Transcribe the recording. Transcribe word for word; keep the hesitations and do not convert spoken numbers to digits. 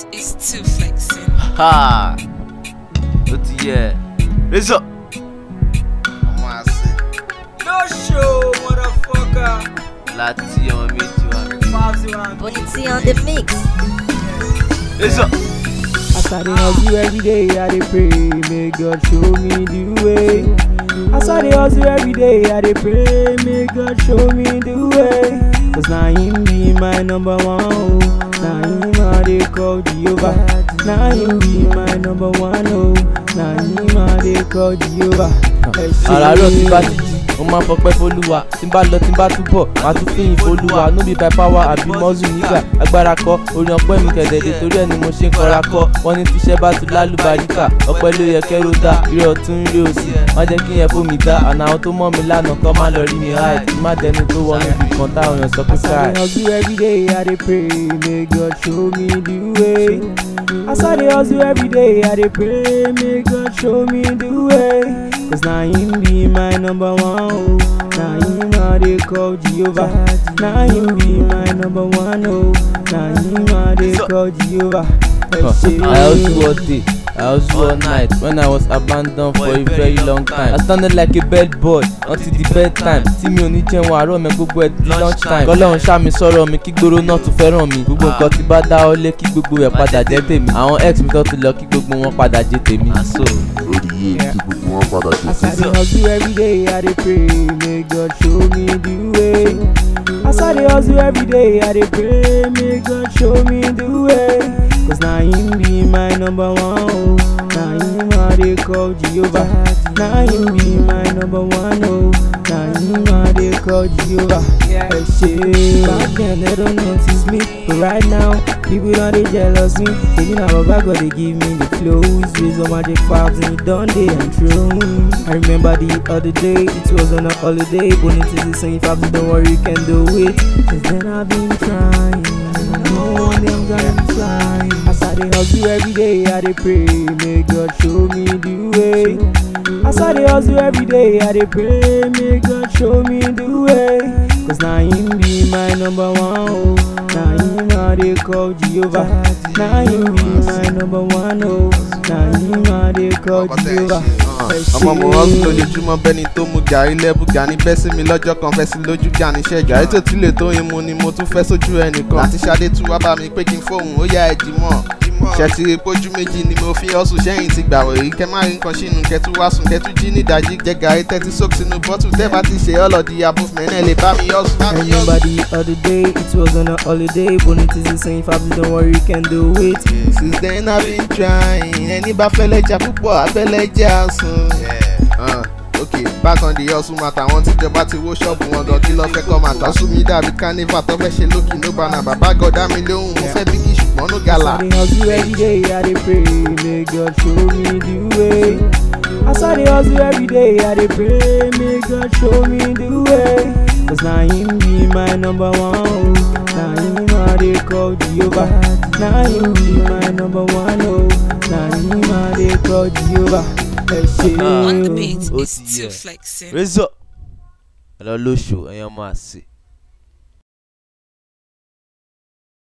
beat is too flexing. Ha! What yeah? Raise up. No show, motherfucker. Lati on me too. Bonity on the mix. Raise up. As I dey hustle every day, I dey pray, may God show me the way. As I dey hustle every day, I dey pray, may God show me the way. Cause now him be my number one, oh. Now him I dey call Jehovah. Now him be my number one, oh. Now him I dey call Jehovah. Àràárọ̀ tí bá ti jí, mo máa fọpẹ́ f'Olúwa. Tí n bá lọ tí n bá túbọ̀, màá tún fìyìn f'Olúwa. No be by power àbí muscle nígbà agbára kọ́. Orin ọpẹ́ mi kẹ̀dẹ̀dẹ̀ torí ẹni mo ṣe ń kọra kọ́. Wọ́n ní tíṣẹ́ bá tún lálùbáríkà. Ọpẹ́ ló yẹ kẹ́rù dá, ire ọ̀tún ire òsì. Má jẹ́ kí yẹn fún mi dá. Àná àwọn tó mọ̀ mi lánàá kọ́ má lọ rí mi hide. Kí má dẹni tó wọnú ibi kan táwọn èèyàn sọ pé As I dey hustle every day, I dey pray, may God show me the way. As I dey hustle every day, I dey pray, may God show me the way. Cause now him be my number one, oh. Now him I dey call Jehovah. Now him be my number one, oh. Now him I dey call Jehovah. I hustle all day, I hustle all night. When I was abandoned for a very long time, I sounded like a bad boy until the bedtime. Tí mi ò ní jẹun àárọ̀ mi gbogbo ẹ̀ di lunch time. Kọ́lọ́run ṣá mi sọ̀rọ̀ mi kí gbòòrò náà tún fẹ́ràn mi. Gbogbo nǹkan tí bá dá ọ lé kí gbogbo ẹ̀ padà jẹ́ tèmi. Àwọn ex mi tó ti lọ kí gbogbo wọn padà jẹ́ tèmi. Aso. Orí yé kí gbogbo wọn padà jẹ́ As I dey hustle every day, I dey pray, may God show me the way. As I dey hustle every day, I dey pray, may God show me the way. Cause now him be my number one, oh. Now him I dey call Jehovah. Now him be my number one, oh. Now him I dey call Jehovah. Hey, shit. Back then they don't notice me, but right now people don't dey jealous me. Thinking how Baba God dey give me the flows, with some magic vibes and it done day and true. I remember the other day, it was on a holiday. Bonity is saying vibes, don't worry, you can do it. Since then I've been trying, no one them gonna fly. As I dey hustle every day, I dey pray, may God show me the way. As I dey hustle every day, I dey pray, may God show me the way. Cause now him be my number one, oh. Now him I dey call Jehovah. Now him be my number one, oh. Now him I dey call Jehovah. Ọmọ mo hustle lójoojúmọ́ bẹ́ni tó mu gàrí lẹ́bù gani bẹ́ sí mi lọ́jọ́ kan fẹ́ sí lójú gani ṣẹ́ gàrí tó ti lè tó imú ni mo tún fẹ́ sójú ẹnìkan. Láti ṣadé tún wá bá mi pé kí n fóun ó yá ẹ̀jì mọ́. Ṣẹ́tì ìpójú méjì ni mo fi hustle sẹ́yìn ti gbàwé rí kẹ́ má rí nǹkan sínú kẹ́tù wá sùn kẹ́tù jí nídàájí jẹ gàrí tẹ́tí sók sínú bọ́tù tẹ́ bá ti ṣe ọlọ́dì above mẹ́rin lè bá mi hustle. I remember the other day, it was on a holiday. Bonity is saying Fabs, don't worry, you can do it. Since then I've been trying. Ẹni bá fẹ́ lẹ́jà púpọ̀ abẹ́lẹ́ jẹ́ àsùn. Uh, okay, back on the hustle matter. Wọ́n ti jọba ti wó ṣọ́ọ̀bù wọn gan kí lọ́ fẹ́ kọ́ máa tọ́sùn mi dàbí carnival tó fẹ́ ṣe lókì ló bá náà bàbá God dá mi lóhùn mo fẹ́ bíkì ṣùgbọ́n ló gàlà. As I dey hustle every day, I dey pray, may God show me the way. As I dey hustle every day, I dey pray, may God show me the way. Cause now him be my number one, oh. Now him I dey call Jehovah. Now him be my number one, oh. Now him I dey call Jehovah. Hey, shit. On the beat Oh, is too yeah. flexing. Raise up. Hello, Losho, and your massy.